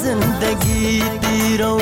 زندگی دیرو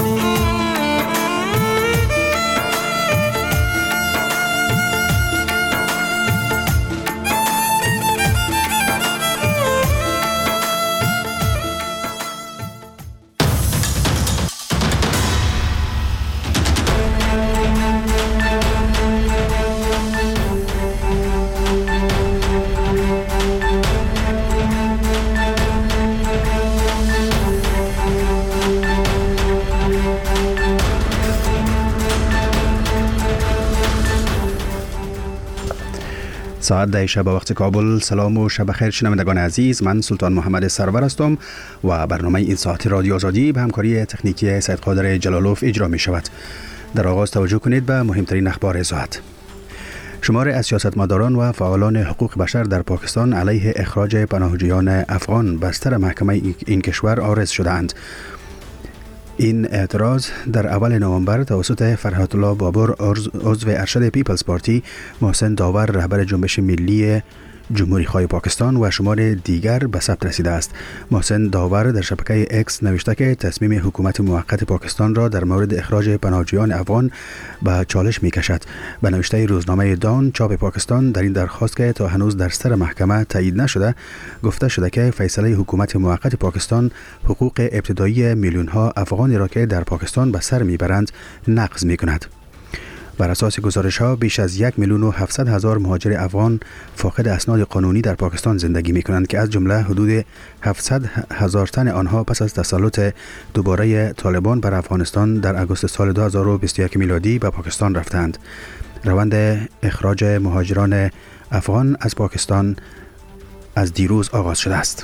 ساعت 10 شب وقت کابل. سلام و شب خیر شنوندگان عزیز، من سلطان محمد سرور هستم و برنامه این ساعت رادیو آزادی به همکاری تکنیکی سید قادر جلالوف اجرا می شود. در آغاز توجه کنید به مهمترین اخبار ساعت. شماری از سیاستمداران و فعالان حقوق بشر در پاکستان علیه اخراج پناهجویان افغان بستر محکمه این کشور عارض شدند. این اعتراض در اول نوامبر توسط فرحات الله بابر عضو ارشد پیپلز پارتی، محسن داور رهبر جنبش ملی جمهوری خواه پاکستان و شمار دیگر به ثبت رسیده است. محسن داور در شبکه اکس نوشته که تصمیم حکومت موقت پاکستان را در مورد اخراج پناهجویان افغان به چالش می‌کشد. به نوشته روزنامه دان چاپ پاکستان در این درخواست که تا هنوز در سر محکمه تایید نشده، گفته شده که فیصله حکومت موقت پاکستان حقوق ابتدایی میلیون‌ها افغانی را که در پاکستان به سر میبرند نقض می‌کند. بر اساس گزارش‌ها بیش از 1,700,000 مهاجر افغان فاقد اسناد قانونی در پاکستان زندگی می‌کنند که از جمله حدود 700,000 تن آنها پس از تسلط دوباره طالبان بر افغانستان در آگوست سال 2021 میلادی به پاکستان رفتند. روند اخراج مهاجران افغان از پاکستان از دیروز آغاز شده است.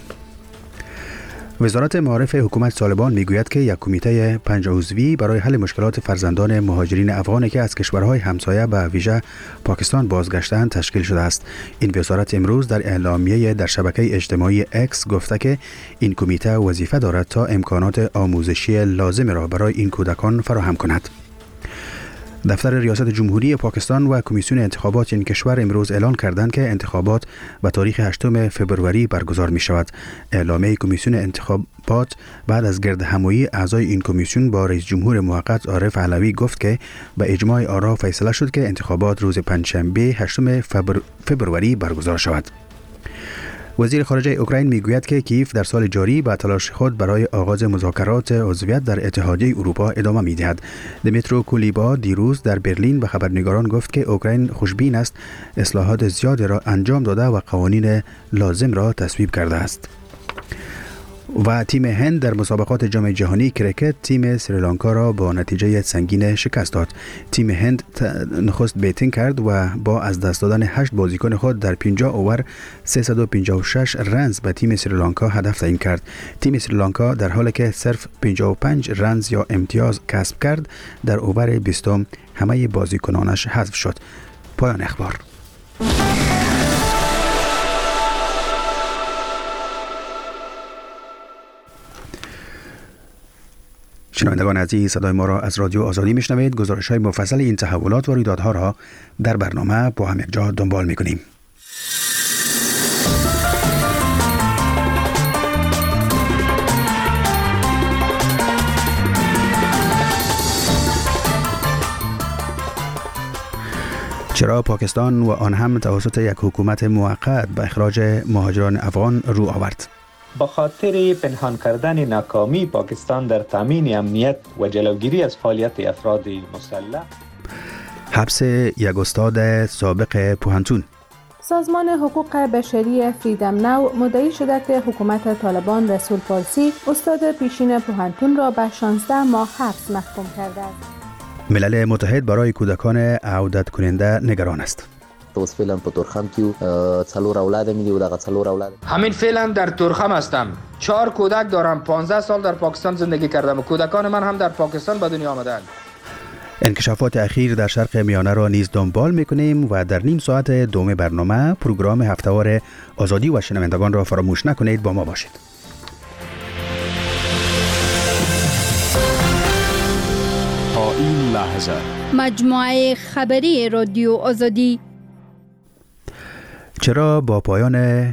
وزارت معارف حکومت طالبان میگوید که یک کمیته 5 عضوی برای حل مشکلات فرزندان مهاجرین افغانی که از کشورهای همسایه به ویژه پاکستان بازگشتند تشکیل شده است. این وزارت امروز در اعلامیه در شبکه اجتماعی اکس گفته که این کمیته وظیفه دارد تا امکانات آموزشی لازم را برای این کودکان فراهم کند. دفتر ریاست جمهوری پاکستان و کمیسیون انتخابات این کشور امروز اعلان کردند که انتخابات به تاریخ 8 فوریه برگزار می شود. اعلامیه کمیسیون انتخابات بعد از گردهمایی اعضای این کمیسیون با رئیس جمهور موقت عارف علوی گفت که به اجماع آرا فیصله شد که انتخابات روز پنجشنبه 8 فوریه برگزار شود. وزیر خارجه اوکراین میگوید که کیف در سال جاری به تلاش خود برای آغاز مذاکرات عضویت در اتحادیه اروپا ادامه می‌دهد. دمیترو کولیبا دیروز در برلین به خبرنگاران گفت که اوکراین خوشبین است اصلاحات زیادی را انجام داده و قوانین لازم را تصویب کرده است. و تیم هند در مسابقات جام جهانی کرکت تیم سریلانکا را با نتیجه سنگین شکست داد. تیم هند نخست بیتینگ کرد و با از دست دادن 8 بازیکن خود در 50 اوور 356 رنز به تیم سریلانکا هدف تعیین کرد. تیم سریلانکا در حالی که صرف 55 رنز یا امتیاز کسب کرد در اوور 20 همه بازیکنانش حذف شد. پایان اخبار. شنوندگان عزیز، صدای ما را از رادیو آزادی میشنوید. گزارش‌های مفصل این تحولات و رویدادها را در برنامه با هم یک جا دنبال می‌کنیم. چرا پاکستان و آن هم توسط یک حکومت موقت به اخراج مهاجران افغان رو آورد؟ با خاطر پنهان کردن ناکامی پاکستان در تامین امنیت و جلوگیری از فعالیت افراد مسلح. حبس یک استاد سابق پوهنتون. سازمان حقوق بشری فریدم ناو مدعی شده که حکومت طالبان رسول پارسی استاد پیشین پوهنتون را به 16 ماه حبس محکوم کرده است. ملل متحد برای کودکان عودت کننده نگران است. اوس فعلا په تورخم کې 4 اولاد مې دي او دغه 4 اولاد همین فعلا در تورخم هستم. 4 کودک دارم. 15 سال در پاکستان زندگی کردم و کودکان من هم در پاکستان به دنیا آمدند. انکشافات اخیر در شرق میانه را نیز دنبال میکنیم و در نیم ساعت دوم برنامه پروگرام هفتهوار آزادی و شنوندگان را فراموش نکنید. با ما باشید. تا این لحظه مجموعه خبری رادیو آزادی. چرا با پایان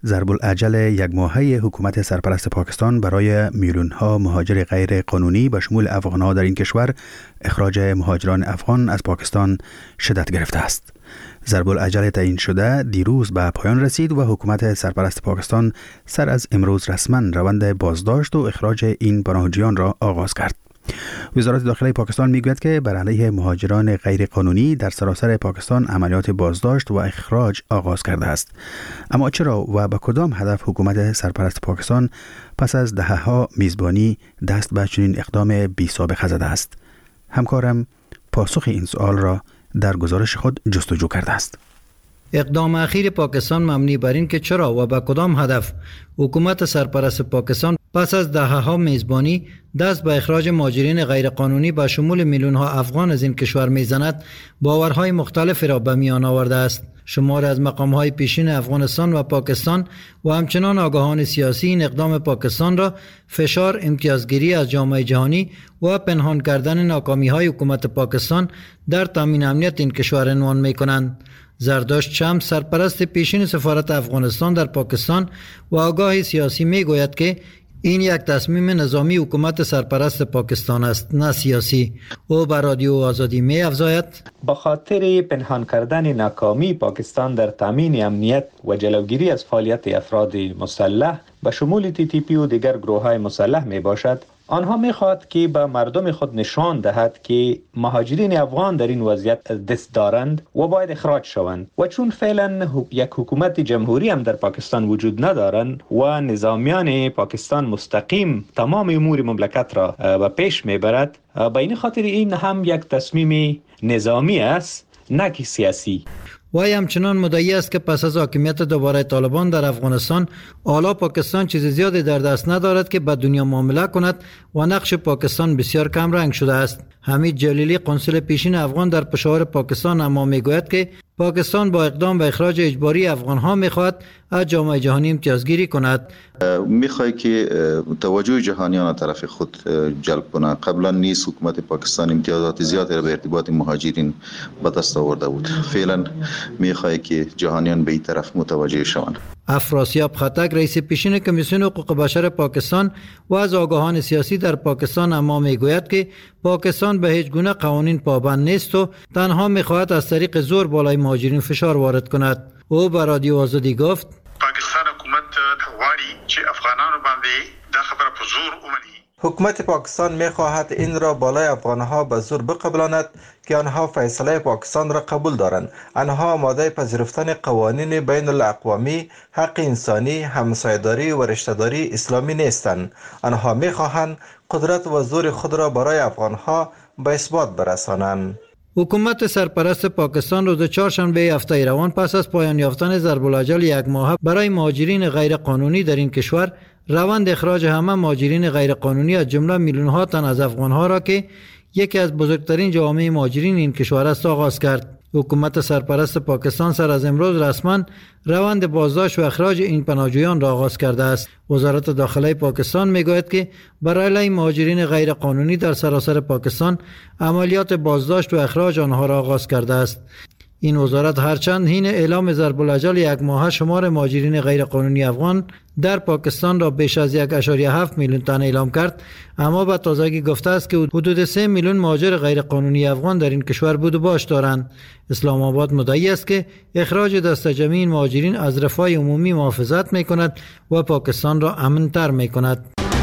ضرب الاجل یک ماهه حکومت سرپرست پاکستان برای میلیون‌ها مهاجر غیر قانونی به شمول افغان‌ها در این کشور اخراج مهاجران افغان از پاکستان شدت گرفته است. ضرب الاجل تعیین شده دیروز به پایان رسید و حکومت سرپرست پاکستان سر از امروز رسما روند بازداشت و اخراج این پناهجویان را آغاز کرد. وزارت داخلی پاکستان میگوید که بر علیه مهاجران غیر قانونی در سراسر پاکستان عملیات بازداشت و اخراج آغاز کرده است. اما چرا و به کدام هدف حکومت سرپرست پاکستان پس از دهه‌ها میزبانی دست به چنین اقدام بی سابقه زده است؟ همکارم پاسخ این سوال را در گزارش خود جستجو کرده است. اقدام اخیر پاکستان مبنی بر این که چرا و به کدام هدف حکومت سرپرست پاکستان پس از دهه‌ها میزبانی دست به اخراج مهاجرین غیرقانونی به شمول میلیون‌ها افغان از این کشور میزند، باورهای مختلفی را به میان آورده است. شمار از مقام‌های پیشین افغانستان و پاکستان و همچنان آگاهان سیاسی این اقدام پاکستان را فشار، امتیازگیری از جامعه جهانی و پنهان کردن ناکامی‌های حکومت پاکستان در تامین امنیت این کشور عنوان می‌کنند. زرداشت شمس، سرپرست پیشین سفارت افغانستان در پاکستان و آگاه سیاسی میگوید که این یک تصمیم نظامی حکومت سرپرست پاکستان است، نه سیاسی. او بر رادیو آزادی می افزاید: با خاطر پنهان کردن ناکامی پاکستان در تامین امنیت و جلوگیری از فعالیت افراد مسلح به شمول TTP و دیگر گروه‌های مسلح می باشد، آنها می‌خواهد که به مردم خود نشان دهد که مهاجرین افغان در این وضعیت دست دارند و باید اخراج شوند و چون فعلا یک حکومت جمهوری هم در پاکستان وجود ندارند و نظامیان پاکستان مستقیم تمام امور مملکت را به پیش میبرد، به این خاطر این هم یک تصمیم نظامی است نه که سیاسی. وی همچنان مدعی است که پس از حاکمیت دوباره طالبان در افغانستان حالا پاکستان چیز زیادی در دست ندارد که به دنیا معامله کند و نقش پاکستان بسیار کم رنگ شده است. حمید جلیلی، قنصل پیشین افغان در پشاور پاکستان، اما میگوید که پاکستان با اقدام به اخراج اجباری افغان‌ها میخواهد از جامعه جهانی امتیازگیری کند. میخواد که توجه جهانیان طرف خود جلب کنه. قبلا نیست حکومت پاکستان امتیازات زیادی را به ارتباط مهاجرین به دست آورده بود. فعلا میخواد که جهانیان به این طرف متوجه شوند. افراسیاب خطک، رئیس پیشین کمیسیون حقوق بشر پاکستان و از آگاهان سیاسی در پاکستان، اما میگوید که پاکستان به هیچ گونه قوانین پابند نیست و تنها میخواهد از طریق زور بالای مهاجرین فشار وارد کند. او به رادیو آزادی گفت: پاکستان حکومت غواړي چې افغانانو باندې دا خبره په زور ومني. حکومت پاکستان می‌خواهد این را بالای افغانها به زور بقبلاند که آنها فیصله پاکستان را قبول دارند. آنها آماده پذیرفتن قوانین بین الاقوامی، حق انسانی، همسایه‌داری و رشته‌داری اسلامی نیستند. آنها می‌خواهند قدرت و زور خود را برای افغانها به اثبات برسانند. حکومت سرپرست پاکستان روز چهارشنبه هفته روان پس از پایان یافتن ضرب الاجل یک ماه برای مهاجرین غیر قانونی در این کشور، روند اخراج همه مهاجرین غیر قانونی از جمله میلیون‌ها تن از افغان‌ها را که یکی از بزرگترین جوامع مهاجرین این کشور است آغاز کرد. حکومت سرپرست پاکستان سر از امروز رسما روند بازداشت و اخراج این پناهجویان را آغاز کرده است. وزارت داخلی پاکستان میگوید که برای علیه مهاجرین غیر قانونی در سراسر پاکستان عملیات بازداشت و اخراج آنها را آغاز کرده است. این وزارت هرچند حین اعلام ضرب الاجل یک ماه شمار مهاجرین غیر قانونی افغان در پاکستان را بیش از 1.7 میلیون تن اعلام کرد، اما به تازگی گفته است که حدود 3 میلیون مهاجر غیر قانونی افغان در این کشور بود و باش دارند. اسلام آباد مدعی است که اخراج دست جمعی این مهاجرین از رفاه عمومی محافظت می‌کند و پاکستان را امن‌تر می‌کند.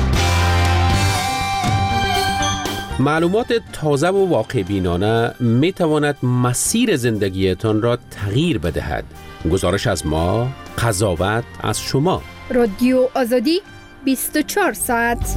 معلومات تازه و واقع بینانه می تواند مسیر زندگیتان را تغییر بدهد. گزارش از ما، قضاوت از شما. رادیو آزادی 24 ساعت.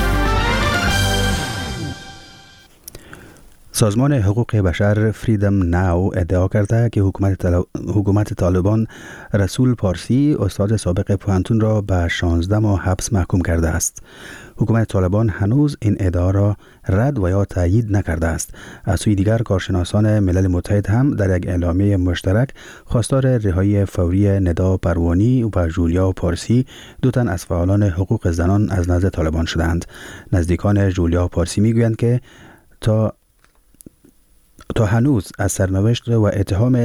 سازمان حقوق بشر فریدم ناو ادعا کرده که حکومت طالبان رسول پارسی، استاد سابق پوهنتون را به 16 ماه حبس محکوم کرده است. حکومت طالبان هنوز این ادعا را رد و یا تایید نکرده است. از سوی دیگر کارشناسان ملل متحد هم در یک اعلامیه مشترک خواستار رهایی فوری ندا پروانی و جولیا پارسی، دو تن از فعالان حقوق زنان از نزد طالبان شدند. نزدیکان جولیا پارسی میگویند که تا هنوز از سرنوشت و اتهام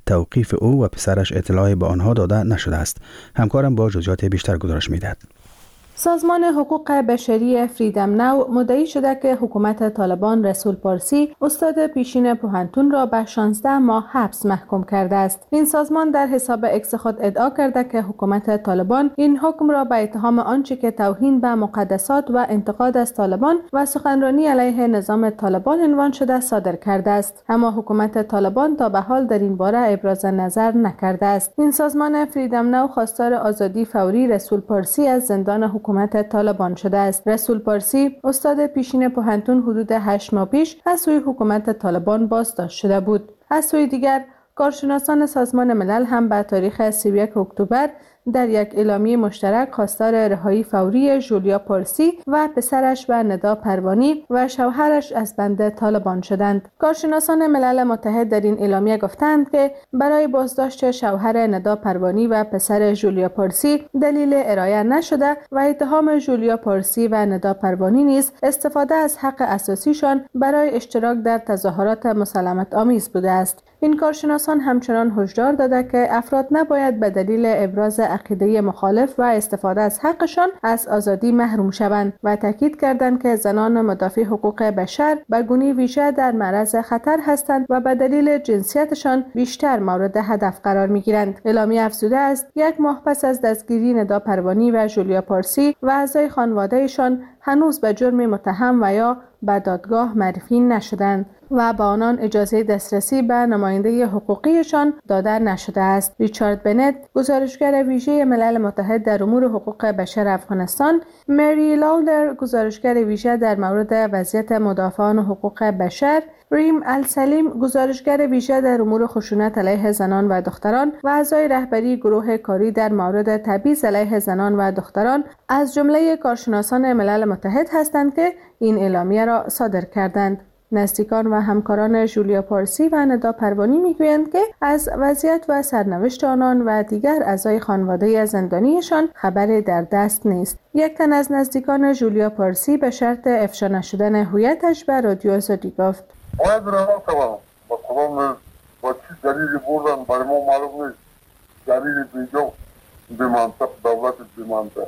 توقیف او و پسرش اطلاعی به آنها داده نشده است. همکارم با جزئیات بیشتر گزارش می‌دهد. سازمان حقوق بشری فریدم ناو مدعی شده که حکومت طالبان رسول پارسی استاد پیشین پوهنتون را به 16 ماه حبس محکوم کرده است. این سازمان در حساب اکس خود ادعا کرده که حکومت طالبان این حکم را به اتهام آنچه که توهین به مقدسات و انتقاد از طالبان و سخنرانی علیه نظام طالبان عنوان شده صادر کرده است. اما حکومت طالبان تا به حال در این باره ابراز نظر نکرده است. این سازمان فریدم ناو خواستار آزادی فوری رسول پارسی از زندان حکومت طالبان شده است. رسول پارسی استاد پیشین پوهنتون حدود 8 ماه پیش از سوی حکومت طالبان بازداشت شده بود. از سوی دیگر کارشناسان سازمان ملل هم به تاریخ 31 اکتبر در یک اعلامیه مشترک خواستار رهایی فوری ژولیا پارسی و پسرش و ندا پروانی و شوهرش از بند طالبان شدند. کارشناسان ملل متحد در این اعلامیه گفتند که برای بازداشت شوهر ندا پروانی و پسر ژولیا پارسی دلیل ارائه نشده و اتهام ژولیا پارسی و ندا پروانی نیز استفاده از حق اساسیشان برای اشتراک در تظاهرات مسالمت آمیز بوده است. این کارشناسان همچنان هشدار داده که افراد نباید به دلیل ابراز عقیده مخالف و استفاده از حقشان از آزادی محروم شوند و تاکید کردند که زنان مدافع حقوق بشر به گونه ویژه در معرض خطر هستند و به دلیل جنسیتشان بیشتر مورد هدف قرار می‌گیرند. اعلامیه افزوده است 1 ماه پس از دستگیری ندا پروانی و ژولیا پارسی و اعضای خانواده‌شان هنوز به جرم متهم و یا به دادگاه معرفی نشدند و به آنان اجازه دسترسی به نماینده حقوقیشان داده نشده است. ریچارد بنت، گزارشگر ویژه ملل متحد در امور حقوق بشر افغانستان، مری لاولر، گزارشگر ویژه در مورد وضعیت مدافعان حقوق بشر، ریم السلیم، گزارشگر ویژه در امور خشونت علیه زنان و دختران و اعضای رهبری گروه کاری در مورد تبعیض علیه زنان و دختران از جمله کارشناسان ملل متحد هستند که این اعلامیه را صادر کردند. نزدیکان و همکاران ژولیا پارسی و ندا پروانی میگویند که از وضعیت و سرنوشت آنان و دیگر اعضای خانواده زندانیشان خبری در دست نیست. یک تن از نزدیکان ژولیا پارسی به شرط افشا نشدن هویتش به رادیو آزادی گفت: باید رها کنم. با کدام با چی دلیلی بردن برای ما معلوم نیست. دلیل بیجا بمانطق دولت بمانطق.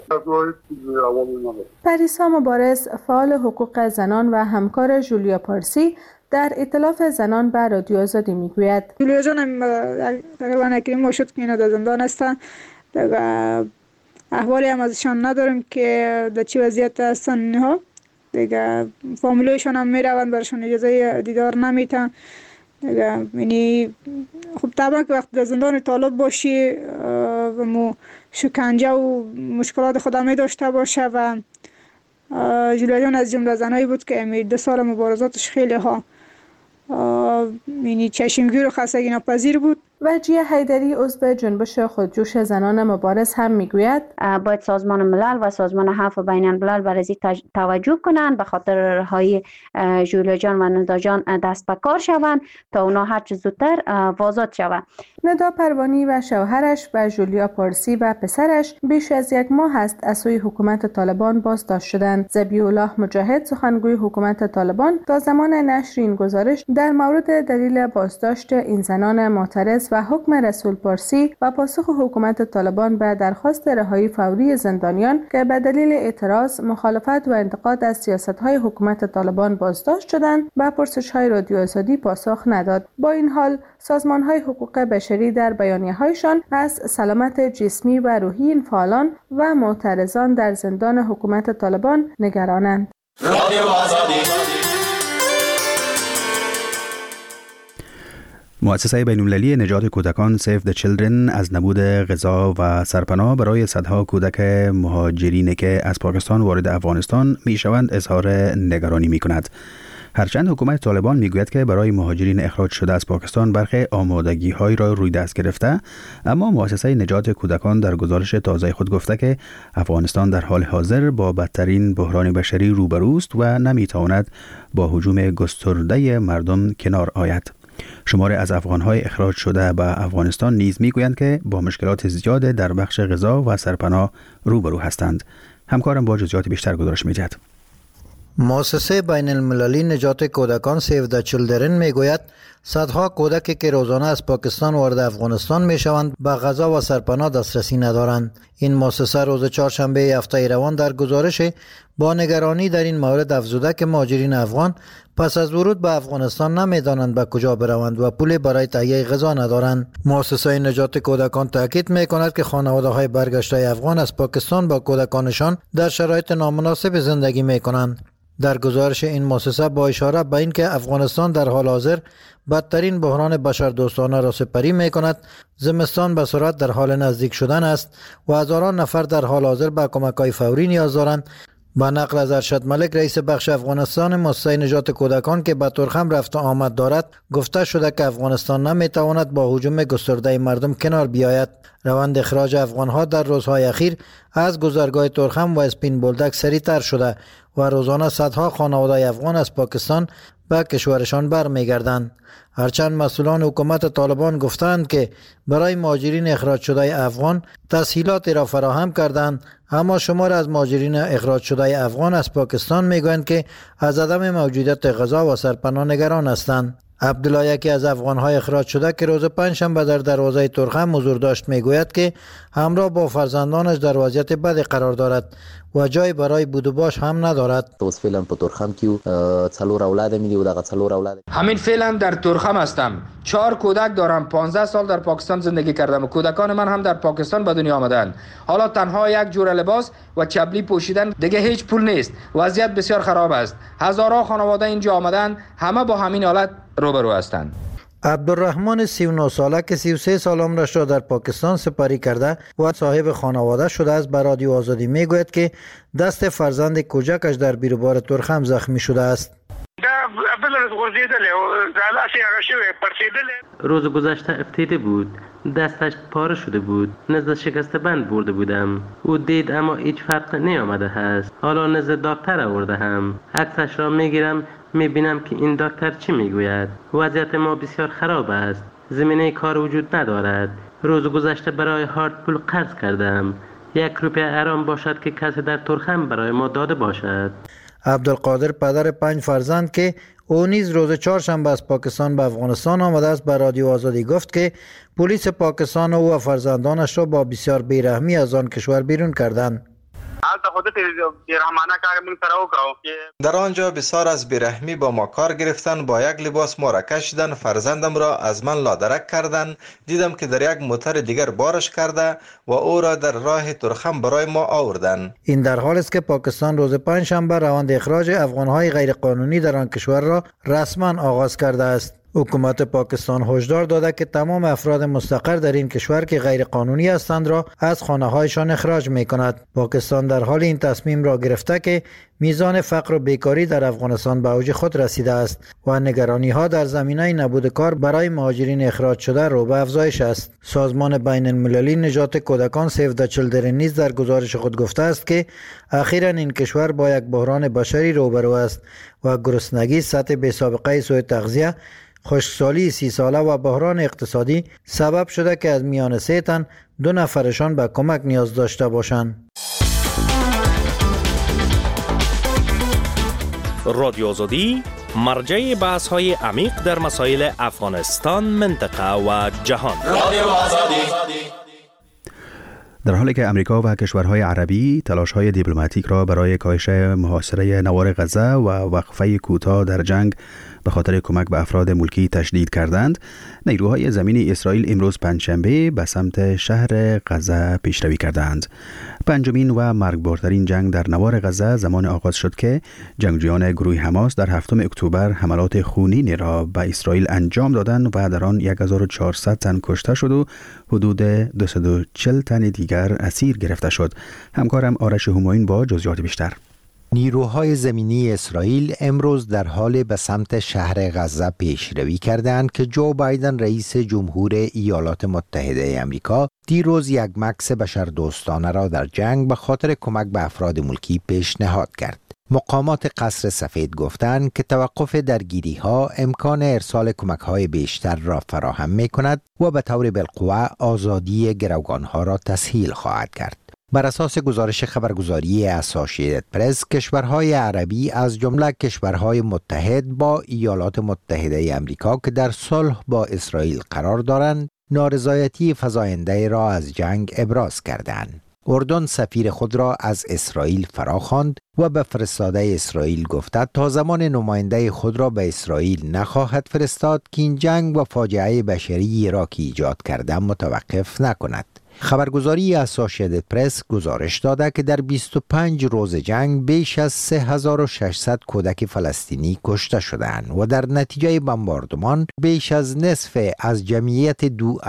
پریسا مبارز، فعال حقوق زنان و همکار ژولیا پارسی، در ائتلاف زنان به رادیو آزادی میگوید: ژولیا جان تقریبا یک ماه شد که اینا در زندان هستن. احوالی هم ازشان نداریم که در چه وضعیت هستن اینها. دیگه فامیلایشان هم میروند، برشان اجازه دیدار نمیتن. یعنی خب طبعا که وقت در زندان طالب باشی و شکنجه و مشکلات خود می داشته باشه و ژولیا جان از جمله زنایی بود که 2 سال مبارزاتش خیلی ها یعنی چشمگیر و خستگی ناپذیر بود. وجیه حیدری، عضو جنبش خودجوش زنان مبارز، هم میگوید باید سازمان ملل و سازمان عفو بین الملل برای توجه کنند، به خاطر رهایی ژولیا جان و ندا جان دست به کار شوند تا اونا هر چه زودتر آزاد شوند. ندا پروانی و شوهرش و ژولیا پارسی و پسرش بیش از 1 ماه است از سوی حکومت طالبان بازداشت شدند. ذبیح الله مجاهد، سخنگوی حکومت طالبان، تا زمان نشر این گزارش در مورد دلیل بازداشت این زنان معترض و حکم رسول پارسی و پاسخ حکومت طالبان به درخواست رهایی فوری زندانیان که به دلیل اعتراض، مخالفت و انتقاد از سیاست‌های حکومت طالبان بازداشت شدند، به پرسش‌های رادیو آزادی پاسخ نداد. با این حال سازمان‌های حقوق بشری در بیانیه‌هایشان از سلامت جسمی و روحی این فعالان و معترضان در زندان حکومت طالبان نگرانند. مؤسسه بین‌المللی نجات کودکان سیو د چیلدرن از نبود غذا و سرپناه برای صدها کودک مهاجرینی که از پاکستان وارد افغانستان میشوند اظهار نگرانی میکند. هرچند حکومت طالبان میگوید که برای مهاجرین اخراج شده از پاکستان برخی آمادگی‌هایی را روی دست گرفته، اما مؤسسه نجات کودکان در گزارش تازه خود گفته که افغانستان در حال حاضر با بدترین بحران بشری روبروست و نمیتواند با هجوم گسترده مردم کنار آید. شماری از افغان‌های اخراج شده به افغانستان نیز میگویند که با مشکلات زیاد در بخش غذا و سرپناه روبرو هستند. همکارم با جزئیات بیشتر گزارش می‌دهد. مؤسسه بین المللی نجات کودکان سیو د چیلدرن میگوید صدها کودکی که روزانه از پاکستان وارد افغانستان میشوند به غذا و سرپناه دسترسی ندارند. این مؤسسه روز چهارشنبه هفته روان در گزارش با نگرانی در این مورد افزوده که مهاجرین افغان پس از ورود به افغانستان نمیدانند به کجا بروند و پول برای تهیه غذا ندارند. مؤسسه نجات کودکان تاکید میکند که خانواده‌های برگشته افغان از پاکستان با کودکانشان در شرایط نامناسب زندگی میکنند. در گزارش این مؤسسه با اشاره به اینکه افغانستان در حال حاضر بدترین بحران بشردوستانه را سپری می‌کند، زمستان به سرعت در حال نزدیک شدن است و هزاران نفر در حال حاضر به کمک‌های فوری نیاز دارند. با نقل از ارشد ملک رئیس بخش افغانستان مؤسسه نجات کودکان که به ترخم رفت و آمد دارد، گفته شده که افغانستان نمی‌تواند با هجوم گسترده مردم کنار بیاید. روند اخراج افغان‌ها در روزهای اخیر از گذرگاه ترخم و اسپین بولدک سریعتر شده و روزانه صدها خانواده افغان از پاکستان به کشورشان برمیگردند. هرچند مسئولان حکومت طالبان گفتند که برای مهاجرین اخراج شده افغان تسهیلاتی را فراهم کردند، اما شمار از مهاجرین اخراج شده افغان از پاکستان میگویند که از عدم موجودیت غذا و سرپناه نگران هستند. عبدالله، یکی از افغان‌های اخراج شده که روز پنجشنبه در دروازه ترخم حضور داشت، میگوید که همراه با فرزندانش در وضعیت بدی قرار دارد و جای برای بود و باش هم ندارد. اوس فعلا په ترخم کې څلور اولاد مې دي او دغه څلور اولاد همین فعلا در ترخم هستم. 4 کودک دارم. 15 سال در پاکستان زندگی کردم و کودکان من هم در پاکستان به دنیا آمدند. حالا تنها یک جور لباس و چپلی پوشیدن، دیگه هیچ پول نیست. وضعیت بسیار خراب است. هزارها خانواده اینجا آمدند، همه با همین حالت روبرو هستند. عبدالرحمن 39 ساله که 33 سال عمرش را در پاکستان سپری کرده و صاحب خانواده شده است به رادیو آزادی میگوید که دست فرزند کوچکش در بیروبار ترخم زخمی شده است. روز گذشته افتیده بود، دستش پاره شده بود، نزد شکست بند برده بودم. او دید اما هیچ فرق نیامده است. حالا نزد دکتر آورده هم. عکسش را میگیرم، میبینم که این دکتر چی میگوید. وضعیت ما بسیار خراب است. زمینه کار وجود ندارد. روز گذشته برای هارد پول قرض کردم. 1 روپیه ارام باشد که کسی در ترخم برای ما داده باشد. عبدالقادر پدر 5 فرزند که او نیز روز چهارشنبه از پاکستان به افغانستان آمده است به رادیو آزادی گفت که پلیس پاکستان او و فرزندانش را با بسیار بیرحمی از آن کشور بیرون کردند. در آنجا بسیار از بیرحمی با ما کار گرفتن، با یک لباس ما را کشیدن، فرزندم را از من لادرک کردن. دیدم که در یک موتر دیگر بارش کرده و او را در راه ترخم برای ما آوردن. این در حالی است که پاکستان روز پنجشنبه روند اخراج افغان‌های غیرقانونی در آن کشور را رسما آغاز کرده است. حکومت پاکستان هشدار داده که تمام افراد مستقر در این کشور که غیر قانونی هستند را از خانه‌هایشان اخراج می‌کند. پاکستان در حال این تصمیم را گرفته که میزان فقر و بیکاری در افغانستان به اوج خود رسیده است و نگرانی‌ها در زمینه نبود کار برای مهاجرین اخراج شده رو به افزایش است. سازمان بین المللی نجات کودکان سیو د چیلدرن نیز در گزارش خود گفته است که اخیراً این کشور با یک بحران بشری روبرو است و گرسنگی، سطح بی‌سابقه سوء تغذیه، خشکسالی 30 ساله و بحران اقتصادی سبب شده که از میان 3 تن 2 نفرشان به کمک نیاز داشته باشند. رادیو آزادی مرجع بحث های عمیق در مسائل افغانستان، منطقه و جهان. رادیو آزادی. در حالی که امریکا و کشورهای عربی تلاش‌های دیپلماتیک را برای کاهش محاصره نوار غزه و وقفه کوتاه در جنگ به خاطر کمک به افراد ملکی تشدید کردند، نیروهای زمینی اسرائیل امروز پنجشنبه به سمت شهر غزه پیشروی کردند. پنجمین و مرگبارترین جنگ در نوار غزه زمان آغاز شد که جنگجویان گروه حماس در 7 اکتبر حملات خونینی را به اسرائیل انجام دادند و در آن 1400 تن کشته شد و حدود 240 تن دیگر اسیر گرفته شد. همکارم آرش همایون با جزئیات بیشتر. نیروهای زمینی اسرائیل امروز در حال به سمت شهر غزه پیشروی کردند که جو بایدن رئیس جمهور ایالات متحده آمریکا دیروز یک مکث بشردوستانه را در جنگ به خاطر کمک به افراد ملکی پیشنهاد کرد. مقامات قصر سفید گفتند که توقف درگیری ها امکان ارسال کمک های بیشتر را فراهم می کند و به طور بالقوه آزادی گروگان ها را تسهیل خواهد کرد. بر اساس گزارش خبرگزاری اسوسییتد پرس، کشورهای عربی از جمله کشورهای متحد با ایالات متحده آمریکا که در صلح با اسرائیل قرار دارند، نارضایتی فزاینده را از جنگ ابراز کردند. اردن سفیر خود را از اسرائیل فراخواند و به فرستاده اسرائیل گفته تا زمان نماینده خود را به اسرائیل نخواهد فرستاد که این جنگ و فاجعه بشری را که ایجاد کرده متوقف نکند. خبرگزاری اسوسییتد پرس گزارش داده که در 25 روز جنگ بیش از 3600 کودک فلسطینی کشته شدند و در نتیجه بمباردمان بیش از نصف از جمعیت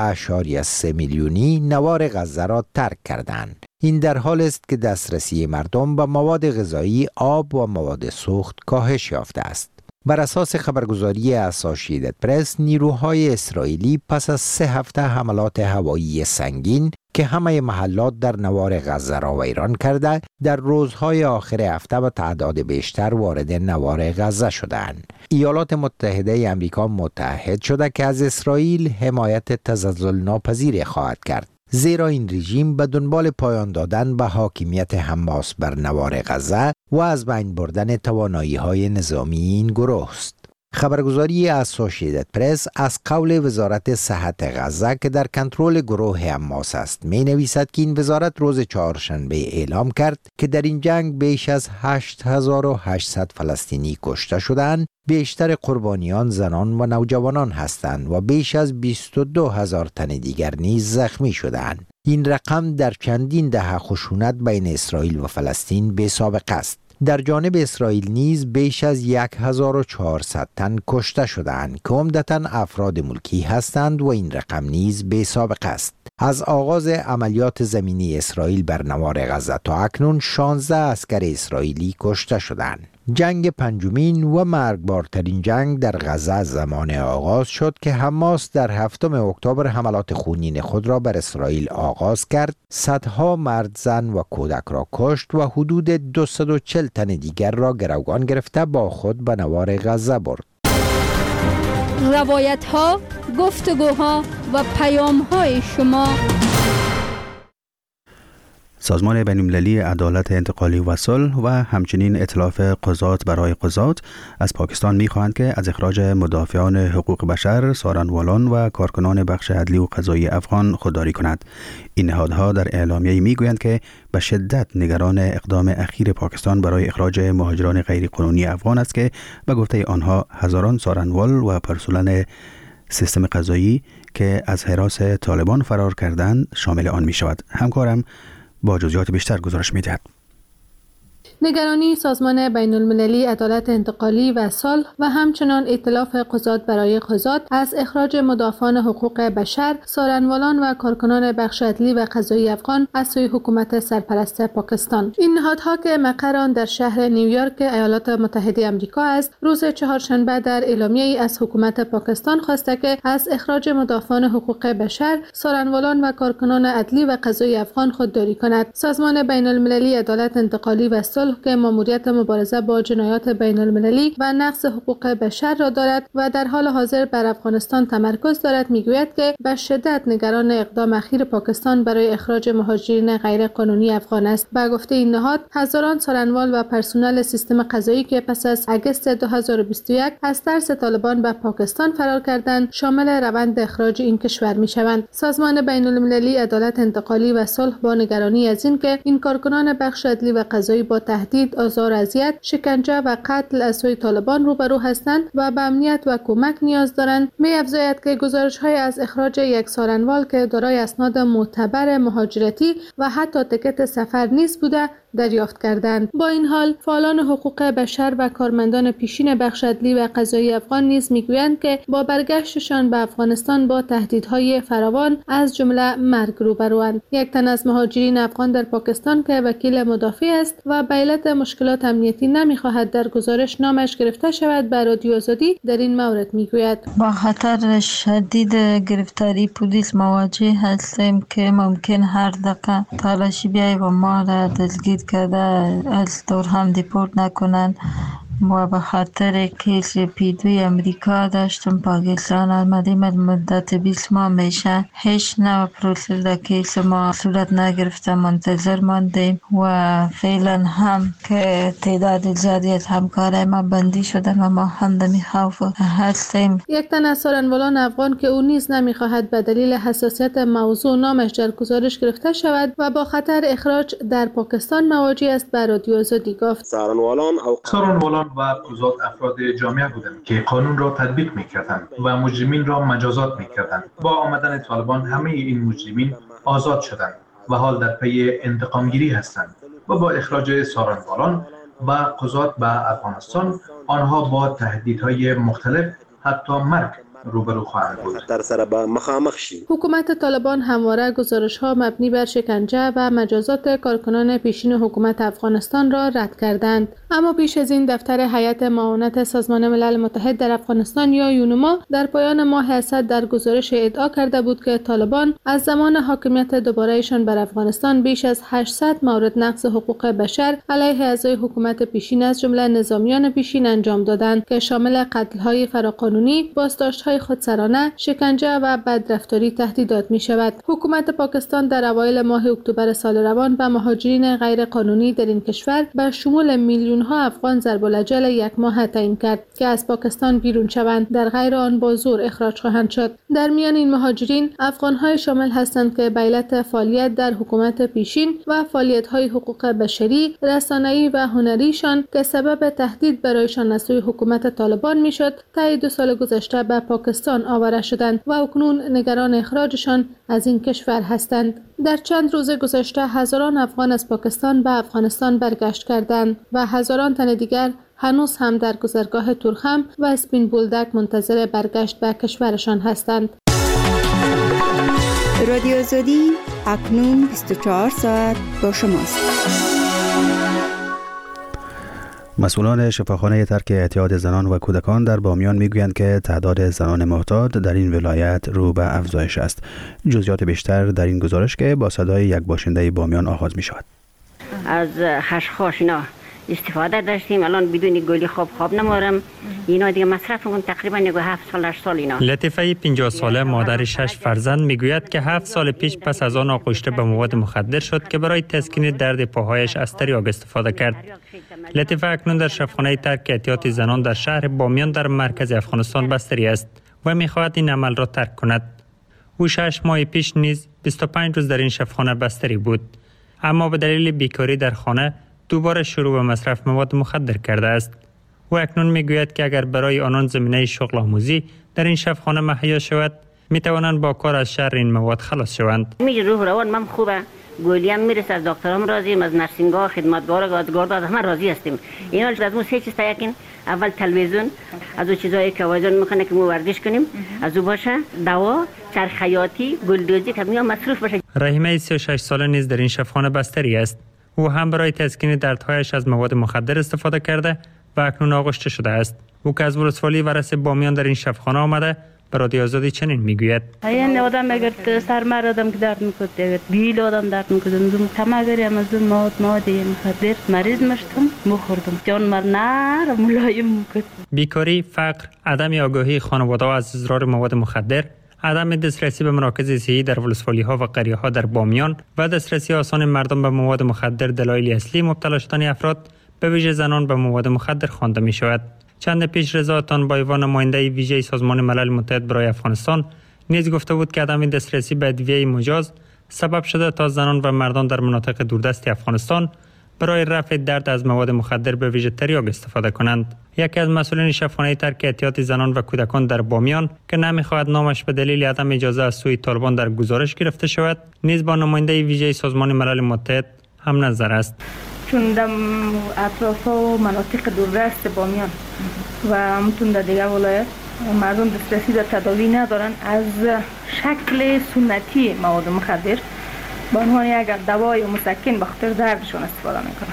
2.3 میلیونی نوار غزه را ترک کردند. این در حال است که دسترسی مردم به مواد غذایی، آب و مواد سوخت کاهش یافته است. بر اساس خبرگزاری اسوسییتد پرس، نیروهای اسرائیلی پس از 3 هفته حملات هوایی سنگین که همه محلات در نوار غزه را ویران کرده، در روزهای آخر هفته به تعداد بیشتر وارد نوار غزه شدند. ایالات متحده آمریکا متعهد شده که از اسرائیل حمایت تزلزل ناپذیر خواهد کرد، زیرا این رژیم به دنبال پایان دادن به حاکمیت حماس بر نوار غزه و از بین بردن توانایی‌های نظامی این گروه است. خبرگزاری اسوسییتد پرس از قول وزارت صحت غزه که در کنترل گروه حماس است می نویسد که این وزارت روز چهارشنبه اعلام کرد که در این جنگ بیش از 8800 فلسطینی کشته شدند. بیشتر قربانیان زنان و نوجوانان هستند و بیش از 22,000 تن دیگر نیز زخمی شدند. این رقم در چندین دهه خشونت بین اسرائیل و فلسطین بی سابقه است. در جانب اسرائیل نیز بیش از 1400 تن کشته شدند که عمدتاً افراد ملکی هستند و این رقم نیز بی سابقه است. از آغاز عملیات زمینی اسرائیل بر نوار غزه تا اکنون 16 عسکر اسرائیلی کشته شدند. جنگ پنجمین و مرگبارترین جنگ در غزه زمان آغاز شد که حماس در 7 اکتبر حملات خونین خود را بر اسرائیل آغاز کرد، صدها مرد، زن و کودک را کشت و حدود 240 تن دیگر را گروگان گرفته با خود به نوار غزه برد. روایت ها، گفتگوها و پیام های شما. سازمان بین‌المللی عدالت انتقالی و صلح و همچنین ائتلاف قضات برای قضات از پاکستان می‌خواهند که از اخراج مدافعان حقوق بشر، سارنوالان و کارکنان بخش عدلی و قضایی افغان خودداری کند. این نهادها در اعلامیه‌ای می‌گویند که به شدت نگران اقدام اخیر پاکستان برای اخراج مهاجران غیرقانونی افغان است که به گفته آنها هزاران سارنوال و پرسنل سیستم قضایی که از حراس طالبان فرار کردند شامل آن می‌شود. همکارم با جزئیات بیشتر گزارش می‌دهد. نگرانی سازمان بین‌المللی عدالت انتقالی و صلح و همچنان ائتلاف قضات برای قضات از اخراج مدافعان حقوق بشر، سارنوالان و کارکنان بخش عدلی و قضایی افغان از سوی حکومت سرپرست پاکستان. این نهادها که مقر آن در شهر نیویورک ایالات متحده آمریکا است، روز چهارشنبه در اعلامیه‌ای از حکومت پاکستان خواسته که از اخراج مدافعان حقوق بشر، سارنوالان و کارکنان عدلی و قضایی افغان خودداری کند. سازمان بین‌المللی عدالت انتقالی و صلح که ماموریت مبارزه با جنایات بین المللی و نقض حقوق بشر را دارد و در حال حاضر بر افغانستان تمرکز دارد، میگوید که به شدت نگران اقدام اخیر پاکستان برای اخراج مهاجرین غیر قانونی افغان است. به گفته این نهاد، هزاران سارنوال و پرسنل سیستم قضایی که پس از اگست 2021 از ترس طالبان به پاکستان فرار کردند شامل روند اخراج این کشور میشوند. سازمان بین المللی عدالت انتقالی و صلح با نگرانی از این که این کارکنان بخش عدلی و قضایی با تهدید، آزار و اذیت، شکنجه و قتل از سوی طالبان روبرو هستند و به امنیت و کمک نیاز دارند، می‌افزاید که گزارش‌های از اخراج یک سارنوال که دارای اسناد معتبر مهاجرتی و حتی تکت سفر نیز بوده دریافت کردند. با این حال فعالان حقوق بشر و کارمندان پیشین بخش عدلی و قضایی افغان نیز میگویند که با برگشتشان به افغانستان با تهدیدهای فراوان از جمله مرگ روبروند. یک تن از مهاجرین افغان در پاکستان که وکیل مدافع است و به علت مشکلات امنیتی نمیخواهد در گزارش نامش گرفته شود، به رادیو آزادی در این مورد میگوید: با خطر شدید گرفتاری پلیس مواجه هستیم که ممکن هر دقیقه تلاشی بیای و ما را دستگیر کرده از دور هم دیپورت نکنن و به خاطر کیس پیدوی امریکا داشتم پاکستان آمدیم مدت 20 ماه میشه هیچ نوع پروسه در کیس ما صورت نگرفته، منتظر ماندیم و فعلا هم که تعداد زیادی از همکارای ما بندی شدن و ما هم دمی خوف هستیم. یک تن از سارنوالان افغان که او نیز نمیخواهد به دلیل حساسیت موضوع نامش در گزارش گرفته شود و با خطر اخراج در پاکستان مواجه است به رادیو آزادی گفت. سارنوالان و قضات افراد جامعه بودند که قانون را تطبیق میکردند و مجرمین را مجازات میکردند. با آمدن طالبان همه این مجرمین آزاد شدند و حال در پی انتقامگیری هستند و با اخراج سارنوالان و قضات به افغانستان آنها با تهدیدهای مختلف حتی مرگ روبرو خواهند بود. در سر با مخامخ شید. حکومت طالبان همواره گزارش‌ها مبنی بر شکنجه و مجازات کارکنان پیشین حکومت افغانستان را رد کردند. اما پیش از این دفتر هیئت معاونت سازمان ملل متحد در افغانستان یا یونما در پایان ماه اسد در گزارش ادعا کرده بود که طالبان از زمان حاکمیت دوباره‌شان بر افغانستان بیش از 800 مورد نقض حقوق بشر علیه اعضای حکومت پیشین از جمله نظامیان پیشین انجام دادند که شامل قتل‌های فراقانونی، بازداشت‌های خودسرانه، شکنجه و بدرفتاری تهدیدات می شود. حکومت پاکستان در اوایل ماه اکتبر سال روان به مهاجرین غیر قانونی در این کشور به شمول میلیون ها افغان ضرب الاجل یک ماه تعیین کرد که از پاکستان بیرون شوند، در غیر آن با زور اخراج خواهند شد. در میان این مهاجرین افغان‌های شامل هستند که به علت فعالیت در حکومت پیشین و فعالیت‌های حقوق بشری، رسانه‌ای و هنریشان که سبب تهدید برایشان از سوی حکومت طالبان میشد، طی 2 سال گذشته به پاکستان آواره شدند و اکنون نگران اخراجشان از این کشور هستند. در چند روز گذشته هزاران افغان از پاکستان به افغانستان برگشت کردند و هزاران تن دیگر هنوز هم در گذرگاه تورخم و اسپین بولدک منتظر برگشت به کشورشان هستند. رادیو آزادی اکنون 24 ساعت با شماست. مسئولان شفاخانه ترک اعتیاد زنان و کودکان در بامیان میگویند که تعداد زنان معتاد در این ولایت رو به افزایش است. جزئیات بیشتر در این گزارش که با صدای یک باشنده بامیان آغاز می شود. از خشخاش اینا استفاده داشتیم، الان بدون گلی خواب نمارم، اینا دیگه مصرف کن تقریبا 7 سال 8 سال اینا. لطیفه 50 ساله مادر 6 فرزند میگوید که 7 سال پیش پس از آن آغشته به مواد مخدر شد که برای تسکین درد پاهایش از تریاک استفاده کرد. لطیفه اکنون در شفاخانه ترک اعتیاد زنان در شهر بامیان در مرکز افغانستان بستری است و میخواهد این عمل را ترک کند. او 6 ماه پیش نیز 25 روز در این شفاخانه بستری بود، اما به دلیل بیکاری در خانه دوباره شروع به مصرف مواد مخدر کرده است. و اکنون میگوید که اگر برای آنان زمینه شغل آموزی در این شفاخانه مهیا شود، میتوانند با کار از شر این مواد خلاص شوند. روح روان من خوبه، گولیم میرسه، از دکترام راضیم، از نرسینگاه خدمتگار گازگارد از همه راضی هستیم. اینا از اون 3 چیز تاکین، اول تلویزیون، از اون چیزایی که وایزون میکنه که ما ورزش کنیم، از اون باشه دوا، چرخ خیاطی، گلدوزی که میام مصروف باشه. رحیمه 36 ساله نیز در این شفاخانه بستری است. او هم برای تسکین دردهایش از مواد مخدر استفاده کرده و اکنون آغشته شده است. او که از ولسوالی ورس بامیان در این شفاخانه آمده به رادیو آزادی چنین میگوید: این آدم اگر سرمر آدم که درد میکرد، اگر بیل آدم درد میکرد، تماگریم از اون مواد مخدر مریض مشتم مخوردم، جان مر نر ملایم میکرد. بیکاری، فقر، عدم آگاهی خانواده از اضرار مواد مخدر، عدم دسترسی به مراکز صحی در ولسوالی ها و قریه ها در بامیان و دسترسی آسان مردم به مواد مخدر دلایل اصلی مبتلا شدن افراد به ویژه زنان به مواد مخدر خوانده می شود. چند پیش رضا تانبایوا نماینده ویژه سازمان ملل متحد برای افغانستان نیز گفته بود که عدم دسترسی به ادویه مجاز سبب شده تا زنان و مردان در مناطق دوردست افغانستان برای رفع درد از مواد مخدر به ویژه تریاک استفاده کنند. یکی از مسئولین شفاخانه ترک اعتیاد زنان و کودکان در بامیان که نمیخواهد نامش به دلیل عدم اجازه از سوی طالبان در گزارش گرفته شود، نیز با نماینده ویژه سازمان ملل متحد هم نظر است. چون در اطراف و مناطق دوردست بامیان و متون در دیگر ولایت مردم دسترسی در تداوی ندارن، از شکل سنتی مواد مخدر به عنوان یک دوای مسکن به خاطر دردشون استفاده میکنن.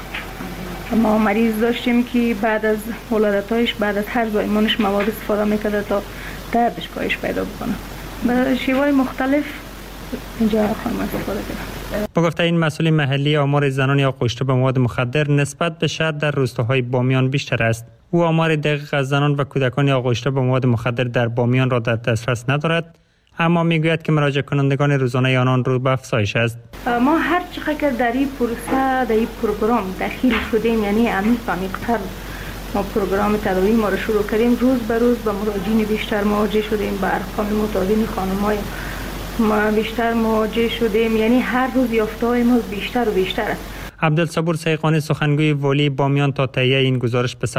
ما مریض داشتیم که بعد از ولادتایش، بعد از هر زایمانش مواد استفاده میکرده تا دردش کاهش پیدا بکنه. به شیوهای مختلف اینجا خانم استفاده کردن. با گفته این مسئول محلی، آمار زنان آغشته به مواد مخدر نسبت به شهر در روستاهای بامیان بیشتر است. او آمار دقیق از زنان و کودکان آغشته به مواد مخدر در بامیان را در دسترس ندارد، اما میگوید که مراجعه کنندگان روزانه آنان رو به افزایش است. ما هر چقدر در این پروسه در این پروگرام داخل شدیم، یعنی عمیق‌تر ما پروگرام تداوی ما رو شروع کردیم، روز به روز با مراجعین بیشتر مواجه شدیم، با ارقام متعادل خانم‌های ما بیشتر مواجه شدیم، یعنی هر روز یافته‌های ما بیشتر و بیشتر است. عبدالصبور سیقانی، سخنگوی والی بامیان، تا تهیه این گزارش به